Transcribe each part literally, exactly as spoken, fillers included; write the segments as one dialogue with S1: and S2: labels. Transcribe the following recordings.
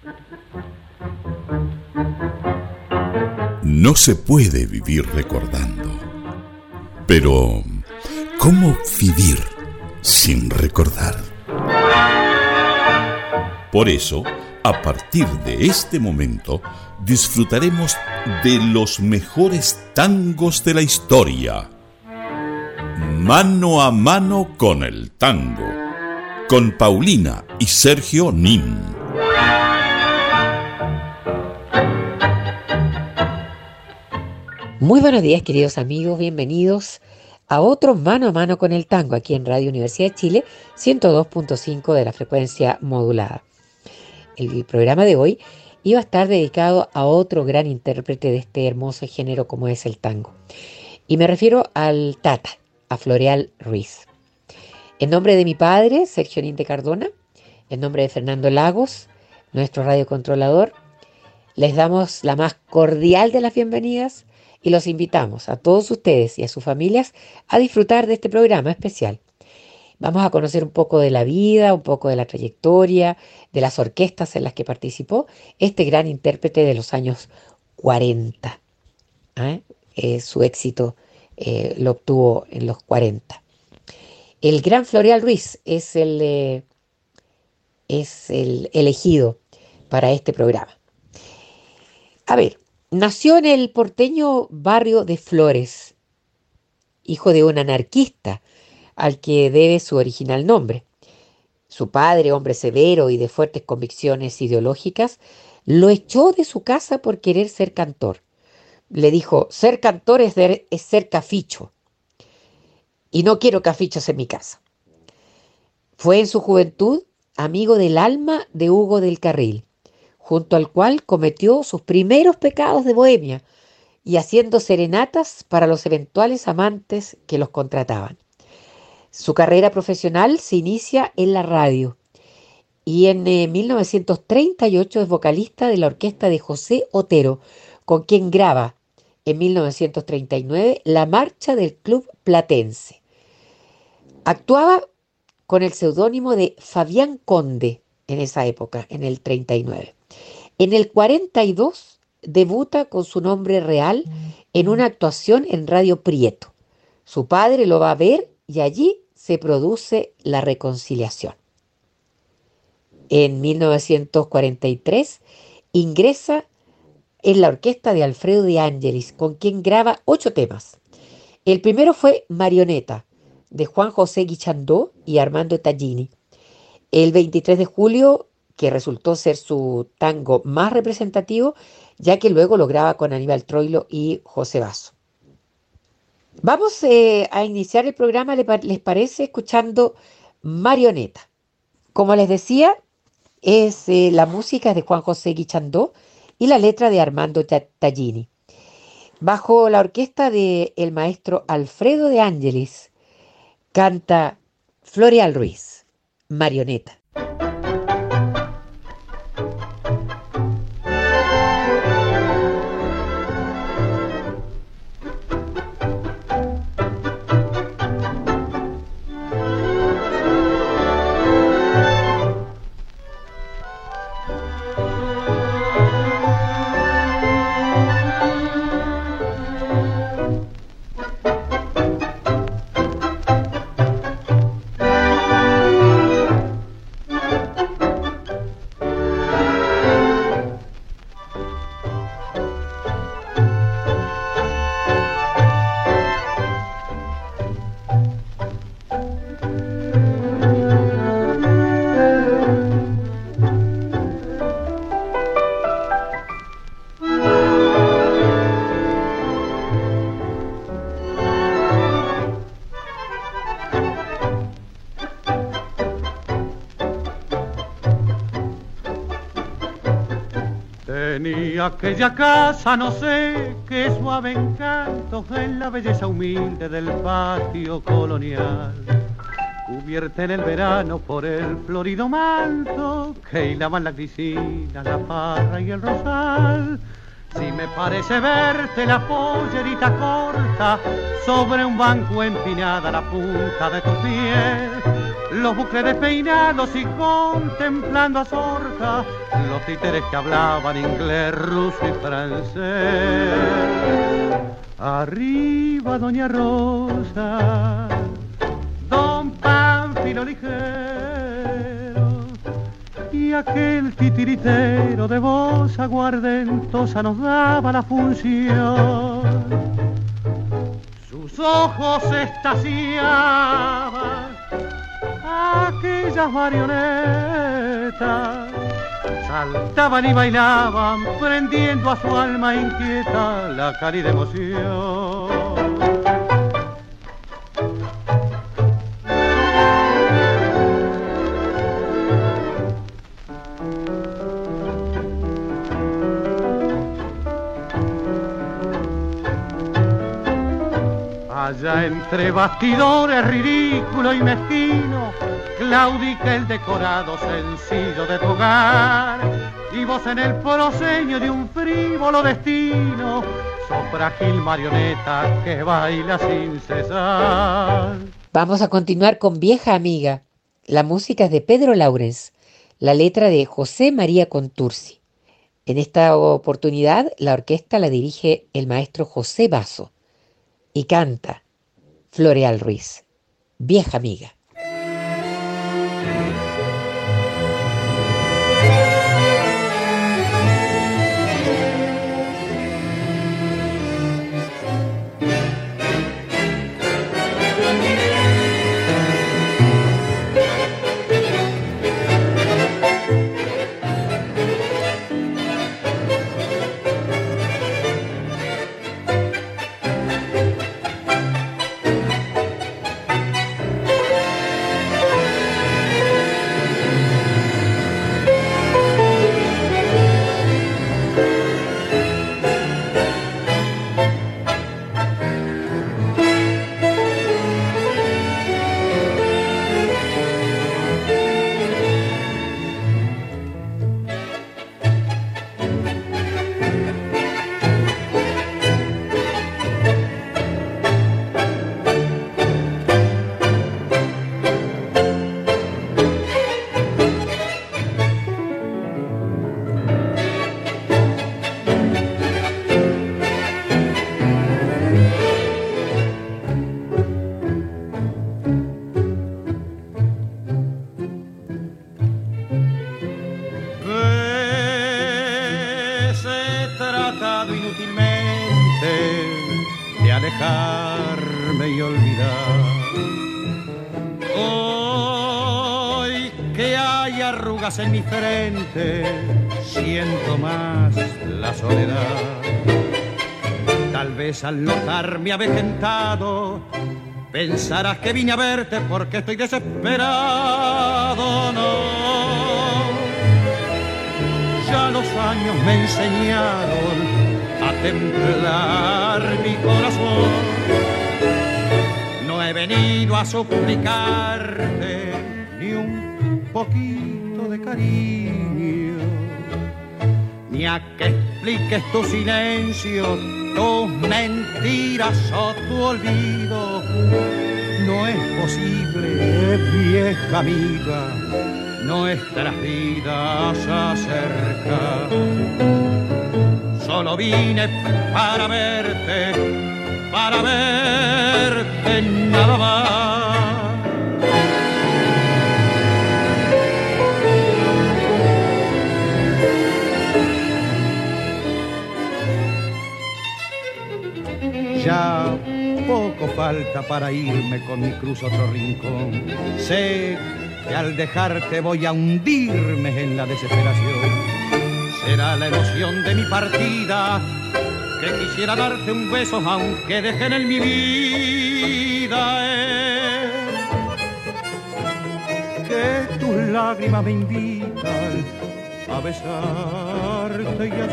S1: No se puede vivir recordando. Pero, ¿cómo vivir sin recordar? Por eso, a partir de este momento, disfrutaremos de los mejores tangos de la historia. Mano a mano con el tango, con Paulina y Sergio Nin.
S2: Muy buenos días, queridos amigos, bienvenidos a otro Mano a Mano con el Tango, aquí en Radio Universidad de Chile, ciento dos punto cinco de la frecuencia modulada. El programa de hoy iba a estar dedicado a otro gran intérprete de este hermoso género como es el tango. Y me refiero al Tata, a Floreal Ruiz. En nombre de mi padre, Sergio Nin de Cardona, en nombre de Fernando Lagos, nuestro radiocontrolador, les damos la más cordial de las bienvenidas y los invitamos a todos ustedes y a sus familias a disfrutar de este programa especial. Vamos a conocer un poco de la vida, un poco de la trayectoria, de las orquestas en las que participó este gran intérprete de los años cuarenta. ¿Eh? Eh, su éxito eh, lo obtuvo en los cuarenta. El gran Floreal Ruiz es el, eh, es el elegido para este programa. A ver, nació en el porteño barrio de Flores, hijo de un anarquista al que debe su original nombre. Su padre, hombre severo y de fuertes convicciones ideológicas, lo echó de su casa por querer ser cantor. Le dijo, ser cantor es, de, es ser caficho, y no quiero cafichos en mi casa. Fue en su juventud amigo del alma de Hugo del Carril, junto al cual cometió sus primeros pecados de bohemia y haciendo serenatas para los eventuales amantes que los contrataban. Su carrera profesional se inicia en la radio y en eh, mil novecientos treinta y ocho es vocalista de la orquesta de José Otero, con quien graba en mil novecientos treinta y nueve la marcha del Club Platense. Actuaba con el seudónimo de Fabián Conde en esa época, en el treinta y nueve. En el cuarenta y dos debuta con su nombre real en una actuación en Radio Prieto. Su padre lo va a ver y allí se produce la reconciliación. En mil novecientos cuarenta y tres ingresa en la orquesta de Alfredo de Ángelis, con quien graba ocho temas. El primero fue Marioneta, de Juan José Guichandó y Armando Tallini. El veintitrés de julio, que resultó ser su tango más representativo, ya que luego lo graba con Aníbal Troilo y José Basso. Vamos eh, a iniciar el programa, ¿les parece? Escuchando Marioneta. Como les decía, es eh, la música de Juan José Guichandó y la letra de Armando Tallini. Bajo la orquesta del maestro Alfredo de Ángelis, canta Floreal Ruiz, Marioneta.
S3: Tenía aquella casa, no sé, qué suave encanto en la belleza humilde del patio colonial, cubierta en el verano por el florido manto que hilaban la grisina, la parra y el rosal. Si me parece verte la pollerita corta sobre un banco empinada la punta de tu pie, los bucles despeinados y contemplando a Zorca, los títeres que hablaban inglés, ruso y francés. Arriba Doña Rosa, Don Pánfilo ligero, y aquel titiritero de voz aguardentosa nos daba la función. Sus ojos estaciaban aquellas marionetas, saltaban y bailaban, prendiendo a su alma inquieta la cálida emoción. Allá entre bastidores ridículo y mezquino, claudica el decorado sencillo de tu hogar, y vos en el proscenio de un frívolo destino, sos frágil marioneta que baila sin cesar.
S2: Vamos a continuar con Vieja Amiga. La música es de Pedro Laurens, la letra de José María Contursi. En esta oportunidad la orquesta la dirige el maestro José Basso y canta Floreal Ruiz, Vieja Amiga.
S3: Alejarme y olvidar. Hoy que hay arrugas en mi frente, siento más la soledad. Tal vez al notarme avejentado, pensarás que vine a verte porque estoy desesperado. No, ya los años me enseñaron a templar mi corazón. No he venido a suplicarte ni un poquito de cariño, ni a que expliques tu silencio, tus mentiras o tu olvido. No es posible, vieja amiga, nuestras vidas acercar. Solo vine para verte, para verte nada más. Ya poco falta para irme, con mi cruz a otro rincón. Sé que al dejarte voy a hundirme en la desesperación. Será la emoción de mi partida que quisiera darte un beso, aunque dejen en mi vida eh, que tus lágrimas me invitan a besarte y a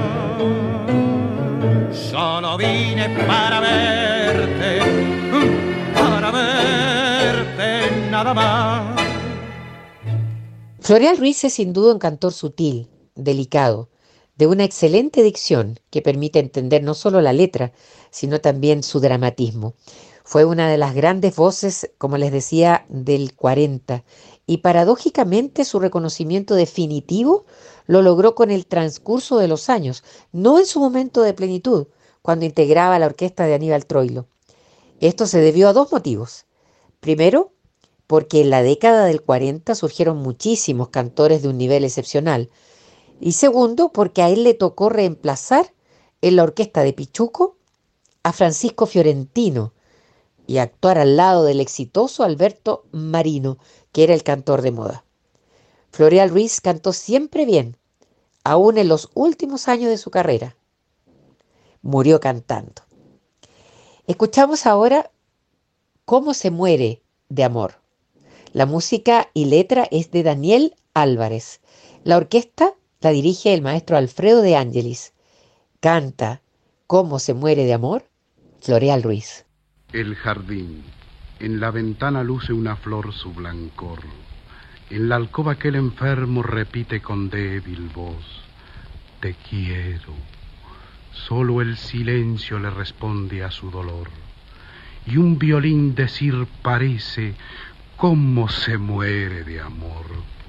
S3: llorar. Solo vine para verte, para verte nada más.
S2: Floreal Ruiz es sin duda un cantor sutil, delicado, de una excelente dicción que permite entender no solo la letra, sino también su dramatismo. Fue una de las grandes voces, como les decía, del cuarenta, y paradójicamente su reconocimiento definitivo lo logró con el transcurso de los años, no en su momento de plenitud, cuando integraba la orquesta de Aníbal Troilo. Esto se debió a dos motivos. Primero, porque en la década del cuarenta surgieron muchísimos cantores de un nivel excepcional. Y segundo, porque a él le tocó reemplazar en la orquesta de Pichuco a Francisco Fiorentino y actuar al lado del exitoso Alberto Marino, que era el cantor de moda. Floreal Ruiz cantó siempre bien, aún en los últimos años de su carrera. Murió cantando. Escuchamos ahora Cómo se muere de amor. La música y letra es de Daniel Álvarez. La orquesta la dirige el maestro Alfredo de Ángelis. Canta Cómo se muere de amor, Floreal Ruiz.
S4: El jardín. En la ventana luce una flor su blancor. En la alcoba aquel enfermo repite con débil voz: te quiero. Solo el silencio le responde a su dolor. Y un violín decir parece: cómo se muere de amor.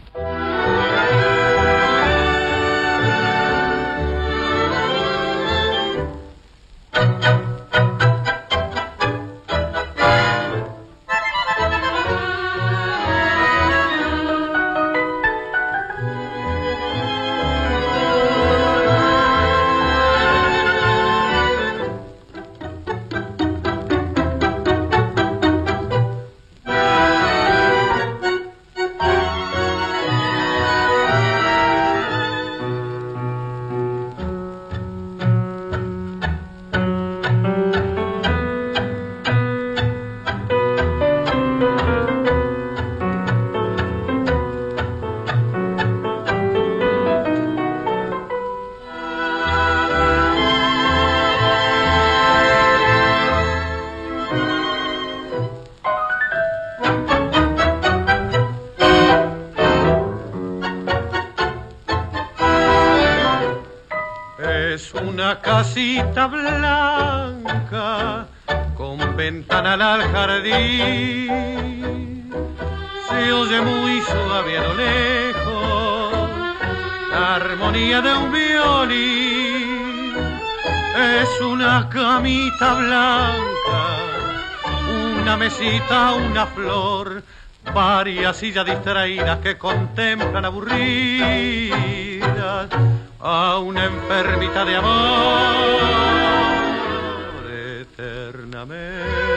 S3: Casita blanca con ventana al jardín, se oye muy suave a lo lejos la armonía de un violín. Es una camita blanca, una mesita, una flor, varias sillas distraídas que contemplan aburridas a una enfermita de amor eternamente.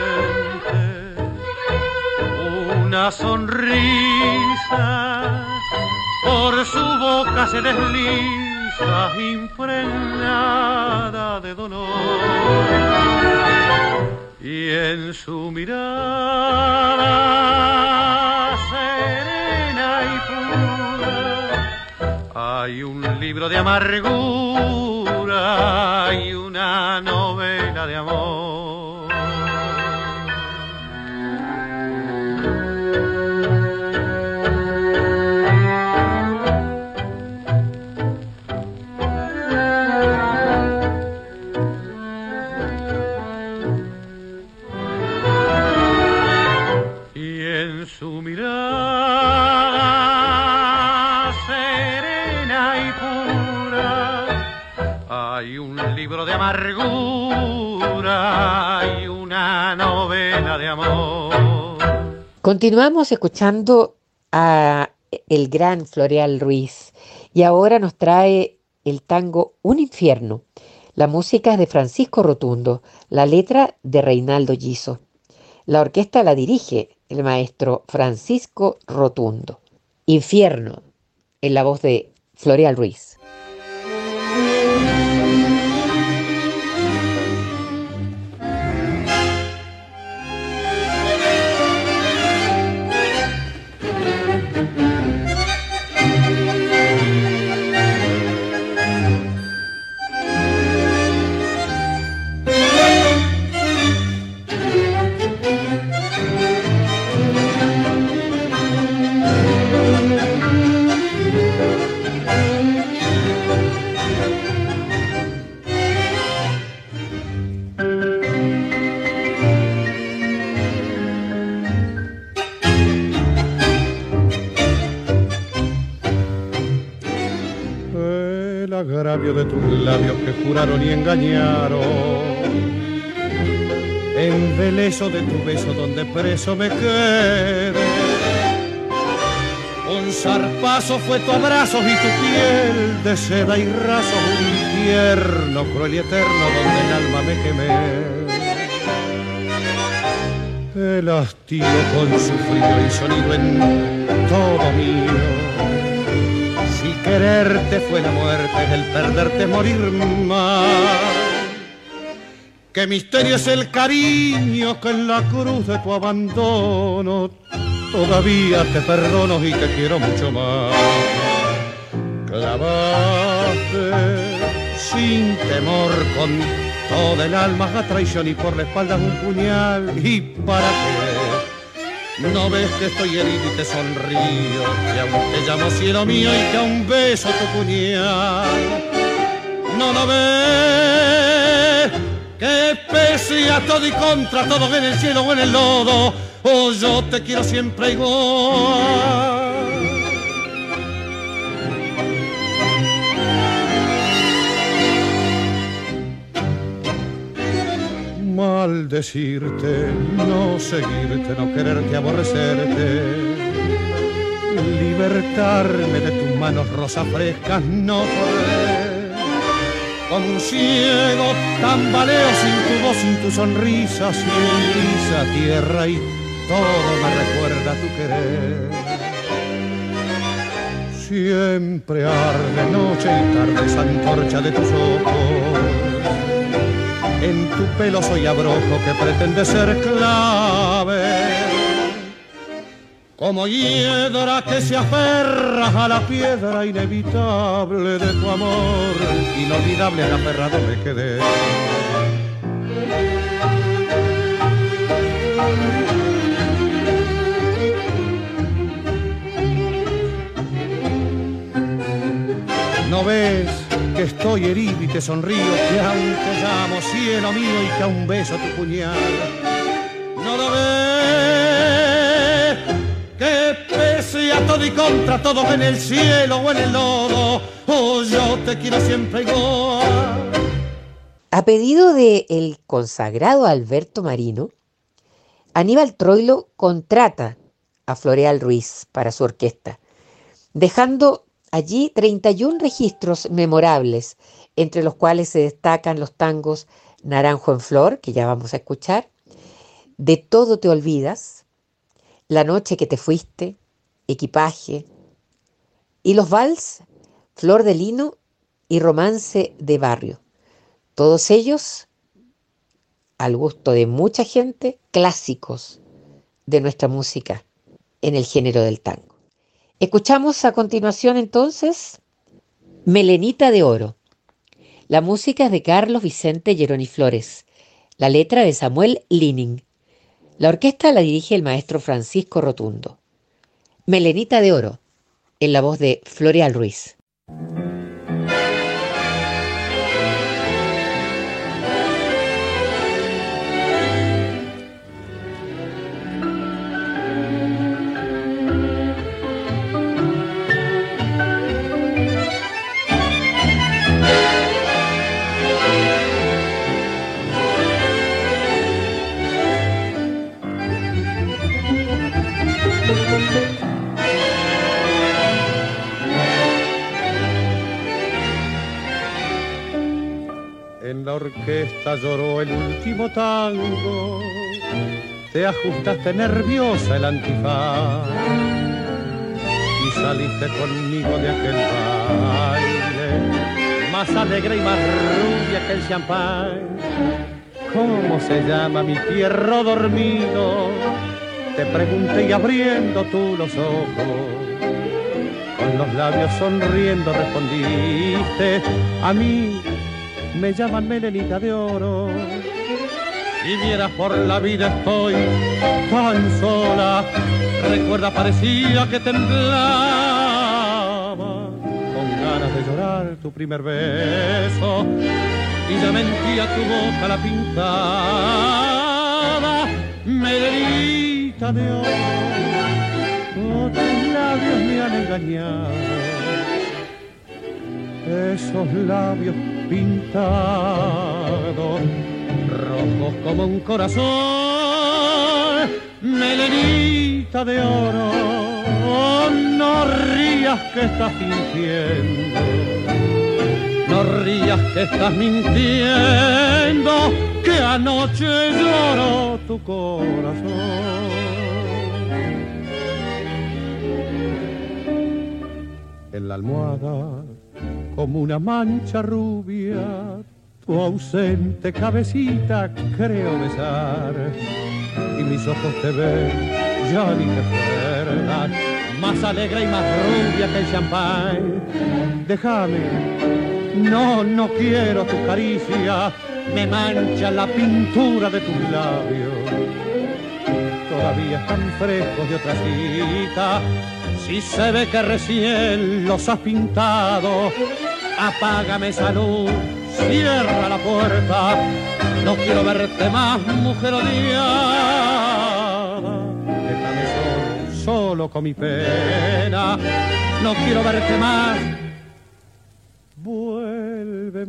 S3: Una sonrisa por su boca se desliza, impregnada de dolor, y en su mirada serena y pura hay un libro de amargura y una novela de amor. Y en su mirada serena y pura hay un libro de amargura y una novela de amor.
S2: Continuamos escuchando a el gran Floreal Ruiz y ahora nos trae el tango Un infierno. La música es de Francisco Rotundo, la letra de Reinaldo Giso. La orquesta la dirige el maestro Francisco Rotundo. Infierno, en la voz de Floreal Ruiz.
S3: el agravio de tus labios que juraron y engañaron, embeleso de tu beso donde preso me quedé. Un zarpazo fue tu abrazo y tu piel de seda y raso, un infierno cruel y eterno donde el alma me quemé. El hastío con su frío y sonido en todo mío. Si quererte fue la muerte, el perderte morir más. Qué misterio es el cariño que en la cruz de tu abandono todavía te perdono y te quiero mucho más. Clavaste sin temor con todo el alma a traición y por la espalda un puñal. ¿Y para qué? ¿No ves que estoy herido y te sonrío? Que aún te llamo cielo mío y que aún beso tu puñal. ¿No lo ves? Que pese a todo y contra todo en el cielo o en el lodo, oh, yo te quiero siempre igual. Maldecirte, no seguirte, no quererte, aborrecerte, libertarme de tus manos rosas frescas, no podré. Como un ciego tambaleo sin tu voz, sin tu sonrisa, sin lisa tierra y todo me recuerda tu querer. Siempre arde noche y tarde esa antorcha de tus ojos. En tu pelo soy abrojo que pretende ser clave. Como hiedra que se aferra a la piedra inevitable de tu amor, inolvidable aferrado me quedé. ¿No ves que estoy herido y te sonrío, que aún te llamo cielo mío y que aún beso tu puñal? ¿No lo ves? Que pese a todo y contra todo en el cielo o en el lodo, oh, yo te quiero siempre igual.
S2: A pedido del consagrado Alberto Marino, Aníbal Troilo contrata a Floreal Ruiz para su orquesta, dejando allí treinta y un registros memorables, entre los cuales se destacan los tangos Naranjo en Flor, que ya vamos a escuchar, De todo te olvidas, La noche que te fuiste, Equipaje, y los vals Flor de Lino y Romance de Barrio. Todos ellos, al gusto de mucha gente, clásicos de nuestra música en el género del tango. Escuchamos a continuación entonces Melenita de Oro. La música es de Carlos Vicente Geroni Flores, la letra de Samuel Lining. La orquesta la dirige el maestro Francisco Rotundo. Melenita de Oro, en la voz de Floreal Ruiz.
S3: En la orquesta lloró el último tango, te ajustaste nerviosa el antifaz y saliste conmigo de aquel baile, más alegre y más rubia que el champán. ¿Cómo se llama mi fierro dormido? Te pregunté y abriendo tú los ojos, con los labios sonriendo respondiste: a mí me llaman Melenita de Oro. Si vieras por la vida estoy tan sola, recuerda parecía que temblaba, con ganas de llorar tu primer beso, y ya mentía tu boca la pintada. Melenita de Oro, oh, tus labios me han engañado. esos labios pintados, rojos como un corazón, melenita de oro, no rías que estás fingiendo, no rías que estás mintiendo, que anoche lloró tu corazón. En la almohada, como una mancha rubia, tu ausente cabecita creo besar, y mis ojos te ven, ya ni te acuerdas, más alegre y más rubia que el champán. Déjame, no, no quiero tu caricia, me mancha la pintura de tus labios, todavía están frescos de otra cita. Si se ve que recién los has pintado, apágame esa luz, cierra la puerta, no quiero verte más, mujer odiada. Déjame solo, solo con mi pena, no quiero verte más. Vuelve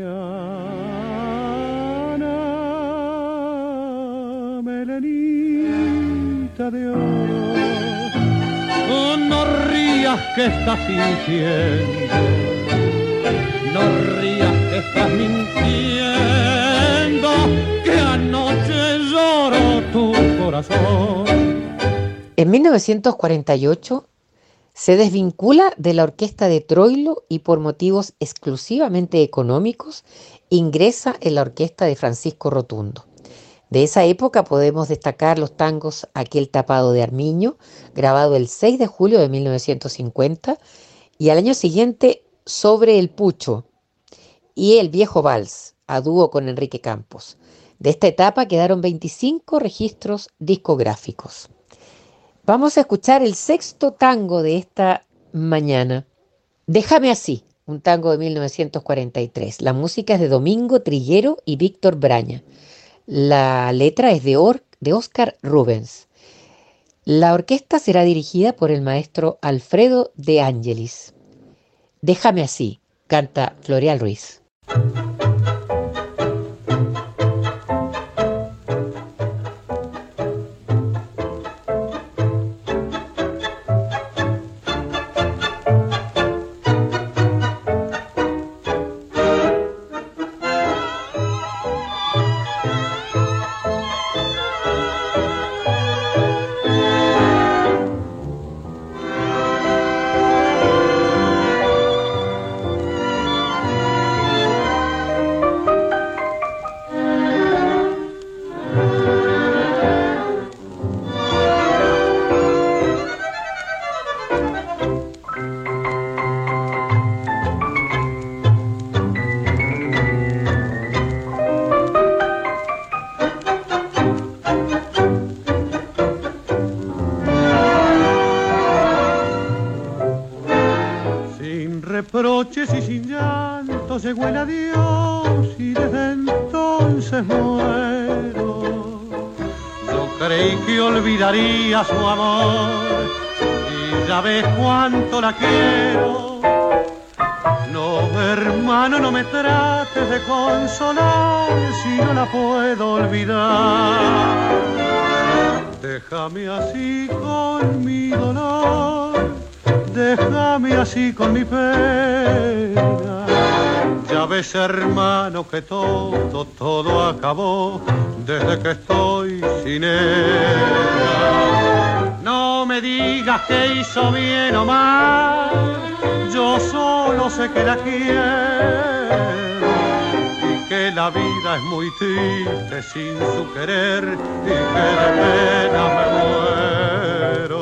S3: mañana, melenita de oro. Oh, no rías que estás fingiendo, no rías que estás mintiendo, que anoche lloró tu corazón.
S2: En mil novecientos cuarenta y ocho se desvincula de la orquesta de Troilo y por motivos exclusivamente económicos ingresa en la orquesta de Francisco Rotundo. De esa época podemos destacar los tangos Aquel tapado de Armiño, grabado el seis de julio de mil novecientos cincuenta, y al año siguiente Sobre el Pucho, y El Viejo Vals, a dúo con Enrique Campos. De esta etapa quedaron veinticinco registros discográficos. Vamos a escuchar el sexto tango de esta mañana. Déjame así, un tango de mil novecientos cuarenta y tres. La música es de Domingo Triguero y Víctor Braña. La letra es de, Or- de Oscar Rubens. La orquesta será dirigida por el maestro Alfredo De Angelis. Déjame así, canta Floreal Ruiz.
S3: Reproches y sin llanto llegó el adiós y desde entonces muero. Yo creí que olvidaría su amor y ya ves cuánto la quiero. No, hermano, no me trates de consolar si no la puedo olvidar. Déjame así con mi dolor, déjame así con mi pena. Ya ves, hermano, que todo, todo acabó desde que estoy sin ella. No me digas que hizo bien o mal, yo solo sé que la quiero y que la vida es muy triste sin su querer y que de pena me muero.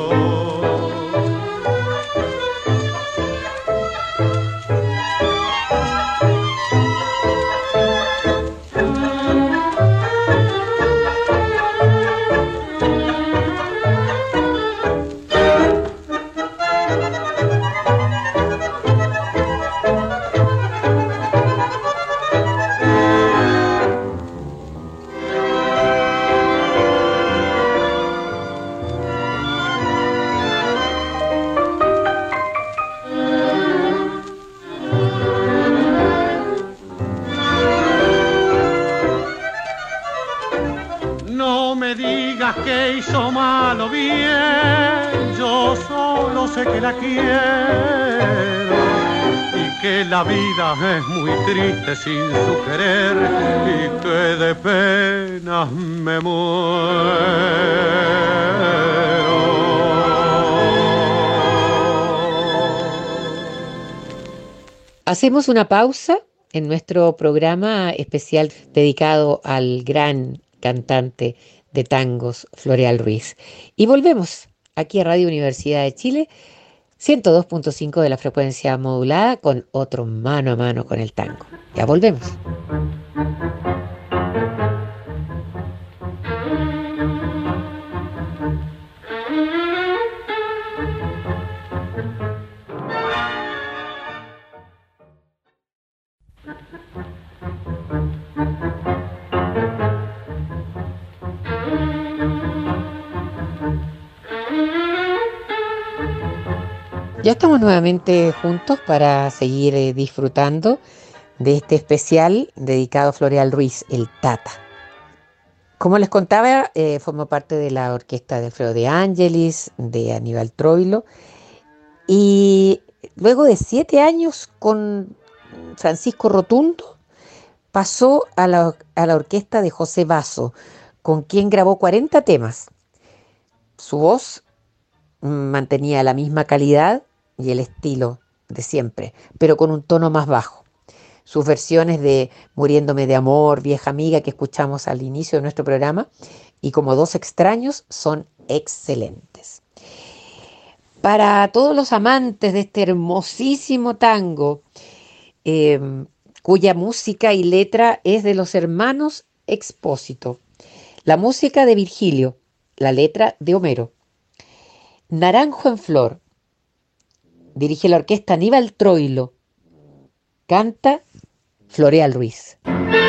S3: digas que hizo mal o bien, yo solo sé que la quiero y que la vida es muy triste sin su querer y que de penas me muero.
S2: Hacemos una pausa en nuestro programa especial dedicado al gran cantante de tangos, Floreal Ruiz. Y volvemos aquí a Radio Universidad de Chile, ciento dos punto cinco de la frecuencia modulada, con otro mano a mano con el tango. Ya volvemos. Ya estamos nuevamente juntos para seguir eh, disfrutando de este especial dedicado a Floreal Ruiz, el Tata. Como les contaba, eh, formó parte de la orquesta de Alfredo de Ángelis, de Aníbal Troilo, y luego de siete años con Francisco Rotundo, pasó a la, a la orquesta de José Basso, con quien grabó cuarenta temas. Su voz mantenía la misma calidad y el estilo de siempre, pero con un tono más bajo. Sus versiones de Muriéndome de amor, Vieja amiga, que escuchamos al inicio de nuestro programa, y Como dos extraños, son excelentes. Para todos los amantes de este hermosísimo tango, eh, cuya música y letra es de los hermanos Expósito, la música de Virgilio, la letra de Homero. Naranjo en flor, dirige la orquesta Aníbal Troilo, canta Floreal Ruiz.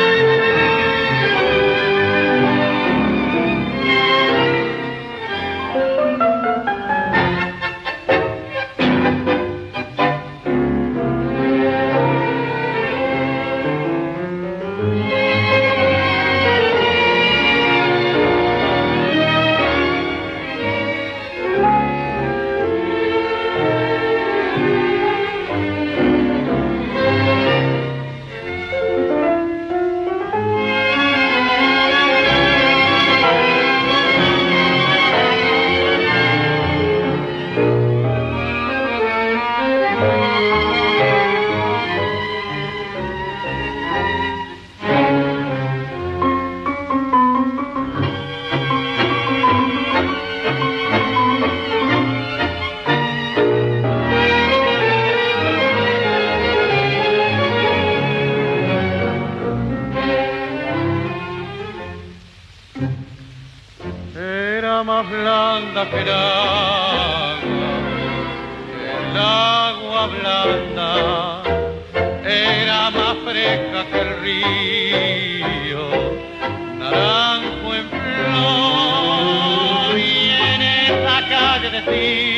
S3: Que el agua, el agua blanda era más fresca que el río, naranjo en flor, y en esa calle de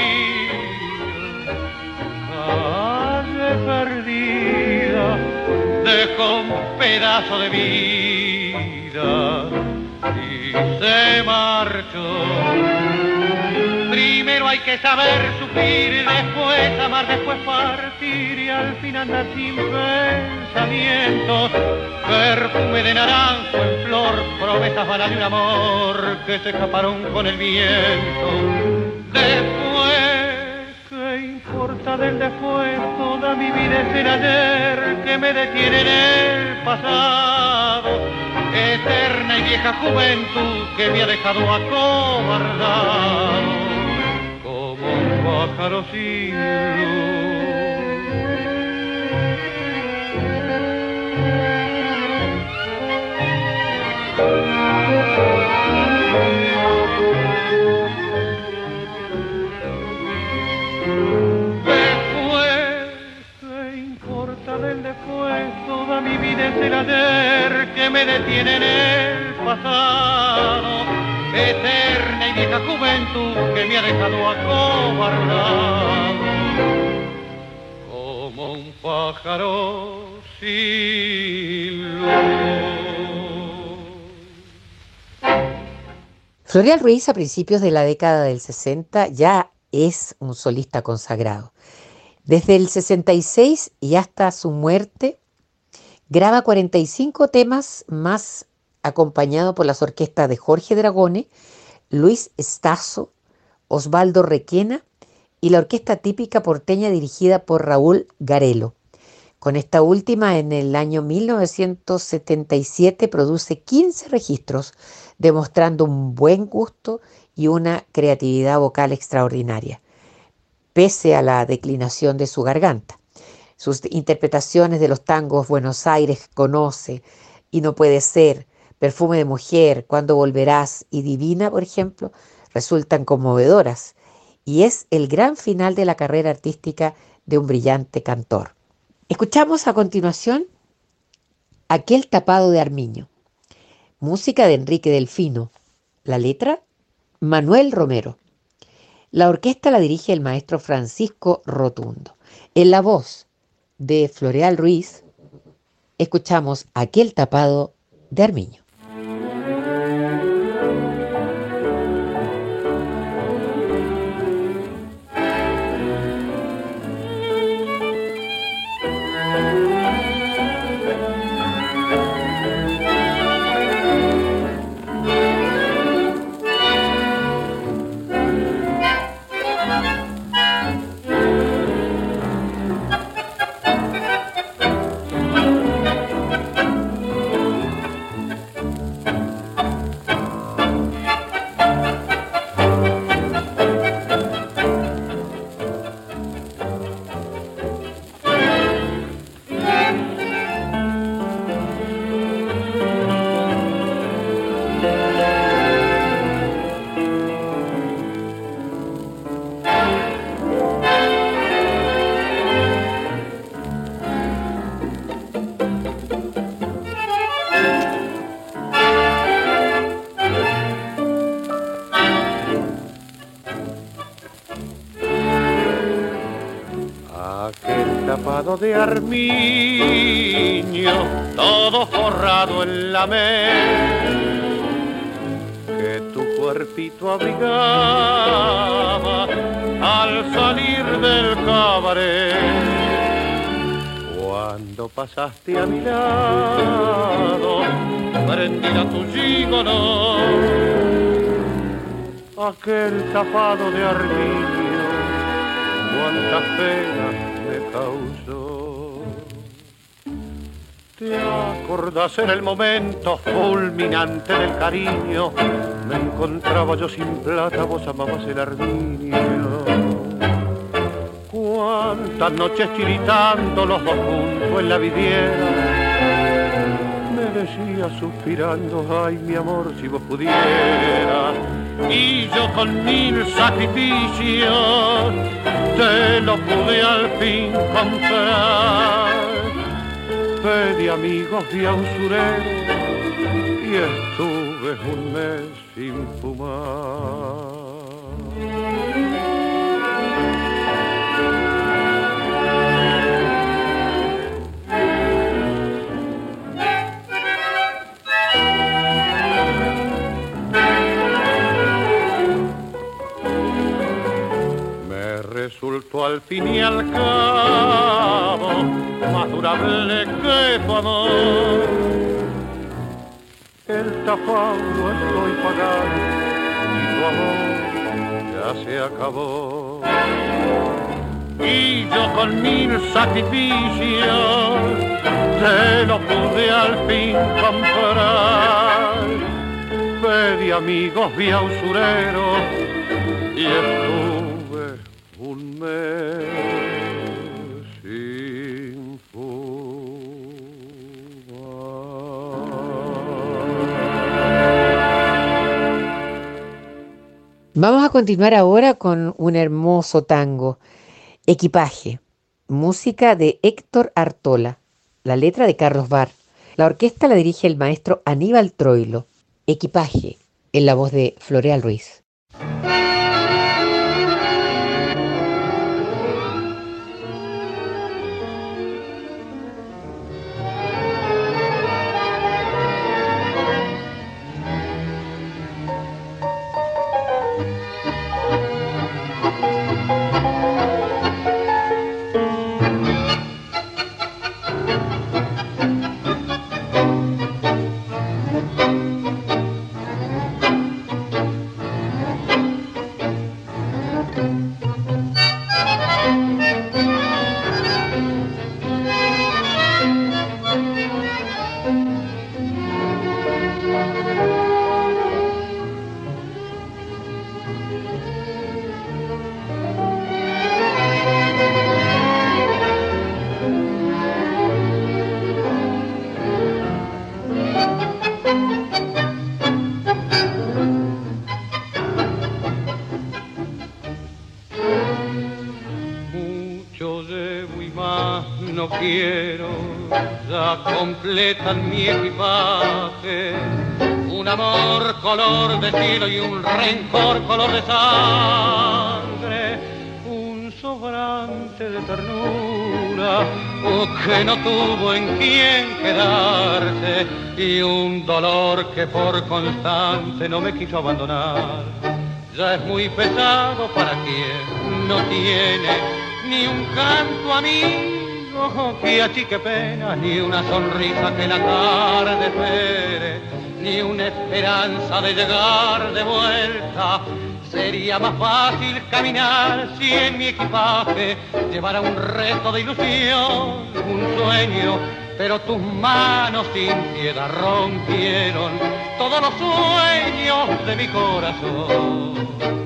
S3: calle perdida, dejó un pedazo de vida y se marchó. Primero hay que saber sufrir, después amar, después partir y al fin andar sin pensamientos. Perfume de naranjo en flor, promesas vanas de un amor que se escaparon con el viento. Después, ¿qué importa del después? Toda mi vida es el ayer que me detiene en el pasado. Eterna y vieja juventud que me ha dejado acobardado como un pájaro sin Después, ¿qué importa del después? Toda mi vida es el ayer que me detiene en el pasado. Eterna y vieja juventud que me ha dejado acobardado como un pájaro sin luz.
S2: Floreal Ruiz, a principios de la década del sesenta, ya es un solista consagrado. Desde el sesenta y seis y hasta su muerte, graba cuarenta y cinco temas, más acompañado por las orquestas de Jorge Dragone, Luis Estazo, Osvaldo Requena y la orquesta típica porteña dirigida por Raúl Garelo. Con esta última, en el año mil novecientos setenta y siete, produce quince registros, demostrando un buen gusto y una creatividad vocal extraordinaria, pese a la declinación de su garganta. Sus interpretaciones de los tangos Buenos Aires Conoce y No Puede Ser, Perfume de Mujer, Cuándo Volverás y Divina, por ejemplo, resultan conmovedoras, y es el gran final de la carrera artística de un brillante cantor. Escuchamos a continuación Aquel tapado de Armiño, música de Enrique Delfino, la letra Manuel Romero. La orquesta la dirige el maestro Francisco Rotundo. En la voz de Floreal Ruiz, escuchamos Aquel tapado de Armiño.
S3: De Armiño, todo forrado en la mel, que tu cuerpito abrigaba al salir del cabaret. Cuando pasaste a mi lado, prendida tu gigolo, aquel tapado de Armiño, cuántas penas me causó. ¿Te acordás en el momento fulminante del cariño? Me encontraba yo sin plata, vos amabas el Armiño. Cuántas noches tiritando los dos juntos en la vidriera, me decía suspirando, ay mi amor, si vos pudieras. Y yo con mil sacrificios te lo pude al fin comprar. Pedí amigos y a usureros y estuve un mes sin fumar. Resultó al fin y al cabo más durable que tu amor. El tapado estoy pagando y tu amor ya se acabó. Y yo con mil sacrificios te lo pude al fin comprar. Pedí amigos, vi a usureros y estuve un mes sin fumar.
S2: Vamos a continuar ahora con un hermoso tango, Equipaje, música de Héctor Artola, la letra de Carlos Barr. La orquesta la dirige el maestro Aníbal Troilo. Equipaje, en la voz de Floreal Ruiz.
S3: quiero, ya completan mi equipaje. Un amor color de cielo y un rencor color de sangre. Un sobrante de ternura oh, que no tuvo en quién quedarse. Y un dolor que por constante no me quiso abandonar. Ya es muy pesado para quien no tiene ni un canto amigo que achique pena, ni una sonrisa que la tarde espere, ni una esperanza de llegar de vuelta. Sería más fácil caminar si en mi equipaje llevara un reto de ilusión, un sueño, pero tus manos sin piedad rompieron todos los sueños de mi corazón.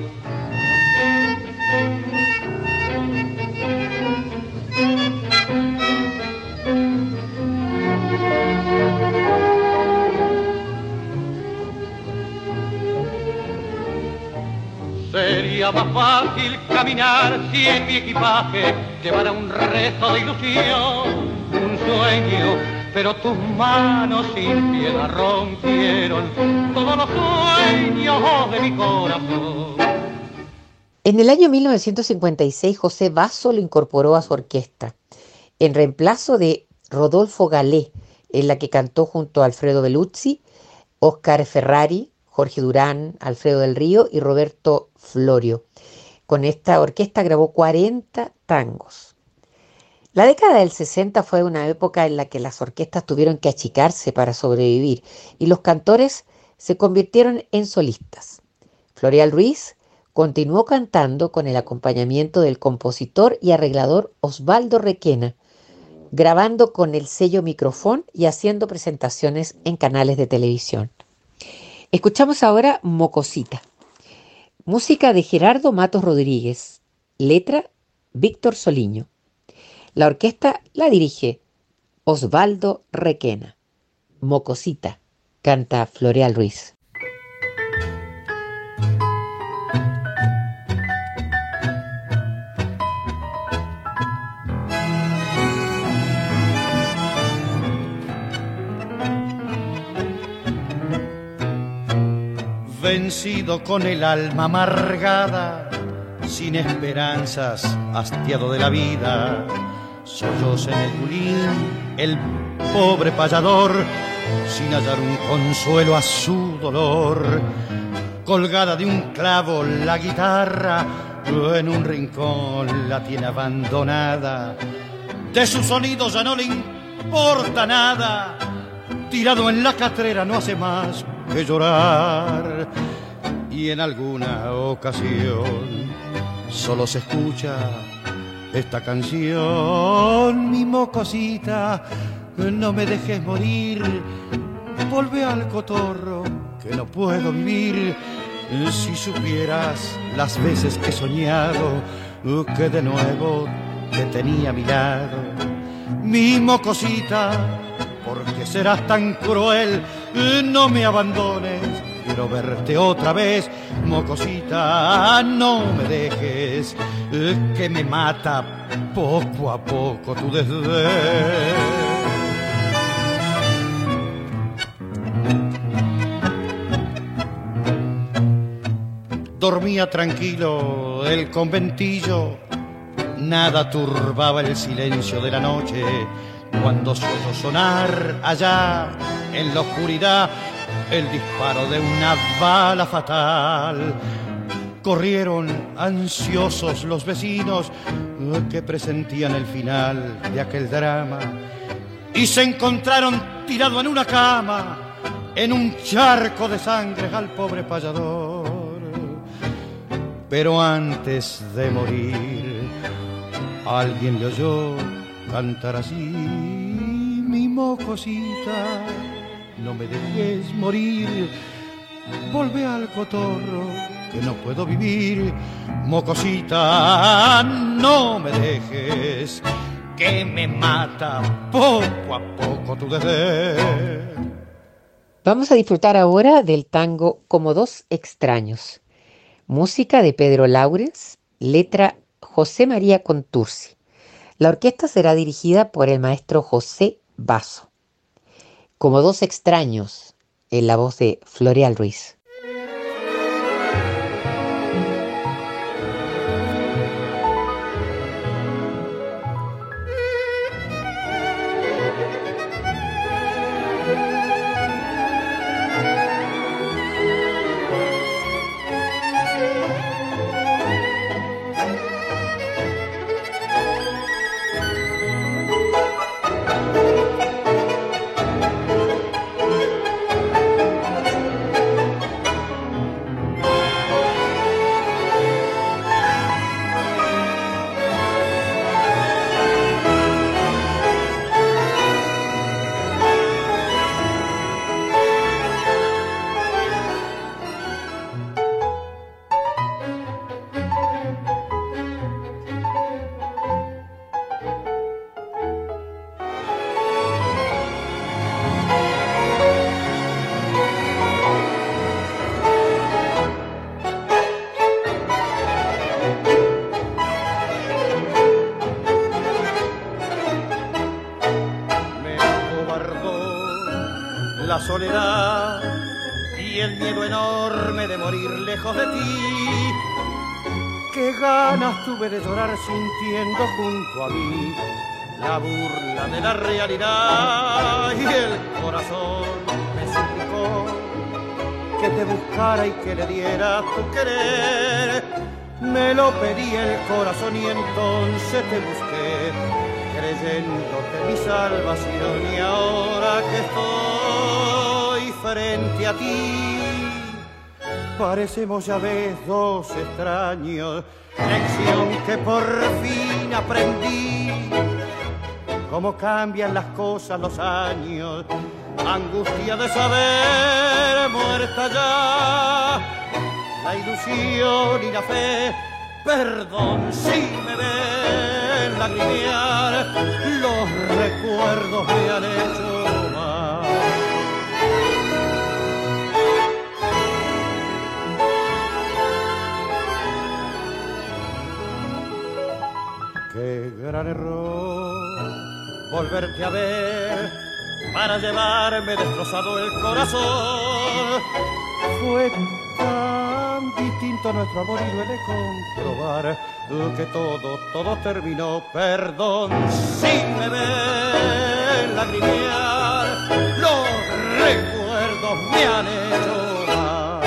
S3: Sería más fácil caminar si en mi equipaje llevara un reto de ilusión, un sueño, pero tus manos sin piedad rompieron todos los sueños de mi corazón.
S2: En el año mil novecientos cincuenta y seis, José Basso lo incorporó a su orquesta, en reemplazo de Rodolfo Galé, en la que cantó junto a Alfredo Beluzzi, Oscar Ferrari, Jorge Durán, Alfredo del Río y Roberto Florio. Con esta orquesta grabó cuarenta tangos. La década del sesenta fue una época en la que las orquestas tuvieron que achicarse para sobrevivir y los cantores se convirtieron en solistas. Floreal Ruiz continuó cantando con el acompañamiento del compositor y arreglador Osvaldo Requena, grabando con el sello Microfón y haciendo presentaciones en canales de televisión. Escuchamos ahora Mocosita, música de Gerardo Matos Rodríguez, letra Víctor Soliño. La orquesta la dirige Osvaldo Requena. Mocosita, canta Floreal Ruiz.
S3: Vencido con el alma amargada, sin esperanzas, hastiado de la vida, solloza en el bulín el pobre payador, sin hallar un consuelo a su dolor. Colgada de un clavo la guitarra, en un rincón la tiene abandonada. De su sonido ya no le importa nada, tirado en la catrera no hace más que llorar. Y en alguna ocasión solo se escucha esta canción: mi mocosita, no me dejes morir, volvé al cotorro que no puedo vivir. Si supieras las veces que he soñado que de nuevo te tenía a mi lado. Mi mocosita, ¿por qué serás tan cruel? No me abandones, quiero verte otra vez. Mocosita, no me dejes, que me mata poco a poco tu desdén. Dormía tranquilo el conventillo, nada turbaba el silencio de la noche, cuando se oyó sonar allá en la oscuridad el disparo de una bala fatal. Corrieron ansiosos los vecinos que presentían el final de aquel drama y se encontraron tirado en una cama, en un charco de sangre, al pobre payador. Pero antes de morir alguien le oyó cantar así: mi mocosita, no me dejes morir, volvé al cotorro que no puedo vivir. Mocosita, no me dejes, que me mata poco a poco tu desdén.
S2: Vamos a disfrutar ahora del tango Como dos extraños, música de Pedro Laurens, letra José María Contursi. La orquesta será dirigida por el maestro José Basso. Como dos extraños, en la voz de Floreal Ruiz.
S3: La soledad y el miedo enorme de morir lejos de ti. Qué ganas tuve de llorar sintiendo junto a mí la burla de la realidad. Y el corazón me suplicó que te buscara y que le diera tu querer. Me lo pedí el corazón y entonces te busqué, creyéndote mi salvación. Y ahora que estoy frente a ti, parecemos ya ves dos extraños. Lección que por fin aprendí, cómo cambian las cosas los años. Angustia de saber muerta ya la ilusión y la fe. Perdón si me ven lagrimear, los recuerdos me han hecho mal. Qué gran error volverte a ver para llevarme destrozado el corazón. Fue tan distinto nuestro amor y duele comprobar que todo, todo terminó. Perdón si me ven lagrimear, los recuerdos me han hecho mal.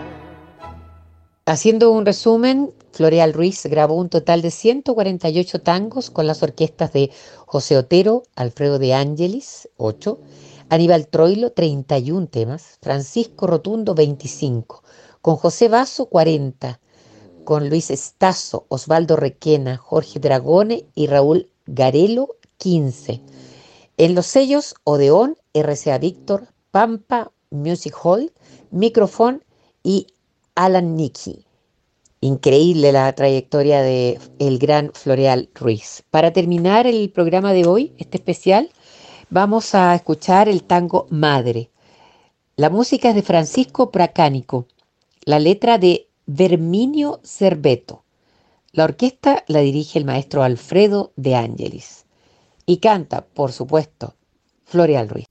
S2: Haciendo un resumen, Floreal Ruiz grabó un total de ciento cuarenta y ocho tangos con las orquestas de José Otero, Alfredo de Ángelis, ocho, Aníbal Troilo, treinta y uno temas, Francisco Rotundo, veinticinco, con José Basso, cuarenta, con Luis Estazo, Osvaldo Requena, Jorge Dragone y Raúl Garelo, quince. En los sellos Odeón, R C A Víctor, Pampa, Music Hall, Microphone y Alan Nicky. Increíble la trayectoria de el gran Floreal Ruiz. Para terminar el programa de hoy, este especial, vamos a escuchar el tango Madre. La música es de Francisco Pracánico, la letra de Verminio Cerveto. La orquesta la dirige el maestro Alfredo de Ángelis. Y canta, por supuesto, Floreal Ruiz.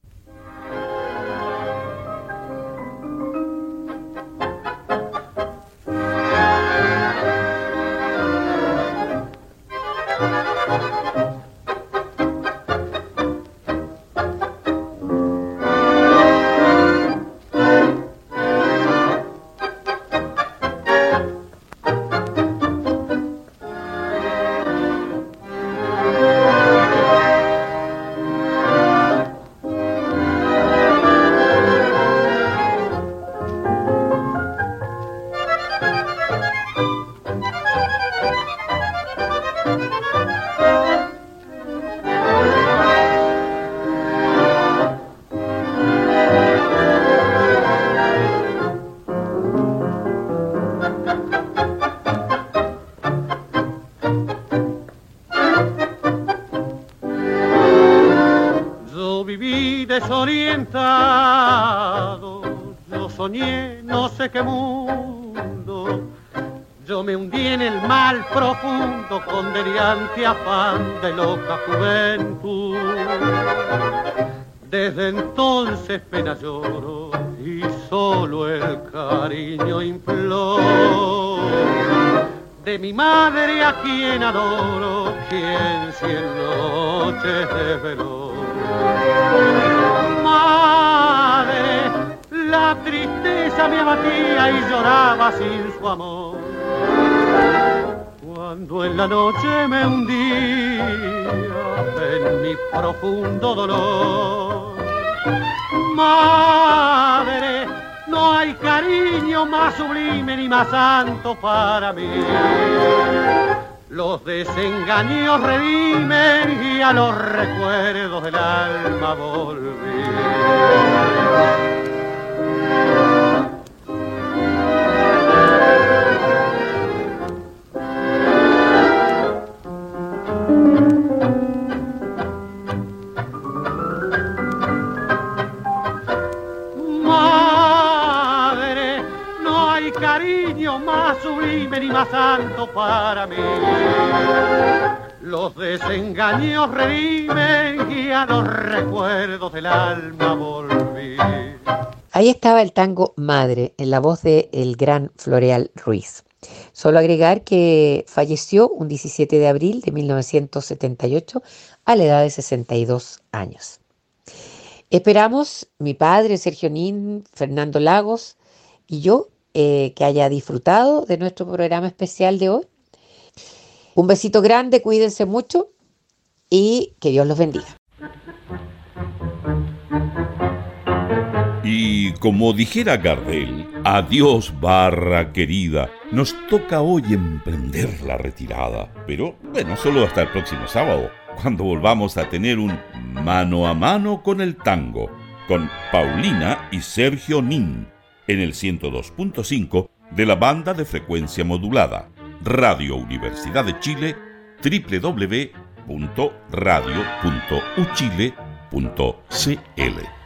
S3: Desorientado, yo soñé no sé qué mundo. Yo me hundí en el mal profundo con delirante afán de loca juventud. Desde entonces pena lloro y solo el cariño imploro de mi madre a quien adoro, quien cien noches desveló. Madre, la tristeza me abatía y lloraba sin su amor. Cuando en la noche me hundía en mi profundo dolor. Madre, no hay cariño más sublime ni más santo para mí. Los desengaños redimen y a los recuerdos del alma volví. Cariño más sublime ni más santo para mí. Los desengaños redimen y a los recuerdos del alma volví.
S2: Ahí estaba el tango Madre, en la voz de el gran Floreal Ruiz. Solo agregar que falleció un diecisiete de abril de mil novecientos setenta y ocho a la edad de sesenta y dos años. Esperamos, mi padre, Sergio Nin, Fernando Lagos y yo, Eh, que haya disfrutado de nuestro programa especial de hoy. Un besito grande, cuídense mucho y que Dios los bendiga.
S1: Y como dijera Gardel, adiós barra querida, nos toca hoy emprender la retirada, pero bueno, solo hasta el próximo sábado, cuando volvamos a tener un mano a mano con el tango, con Paulina y Sergio Nin, en el ciento dos punto cinco de la banda de frecuencia modulada. Radio Universidad de Chile, doble u doble u doble u punto radio punto u chile punto c l.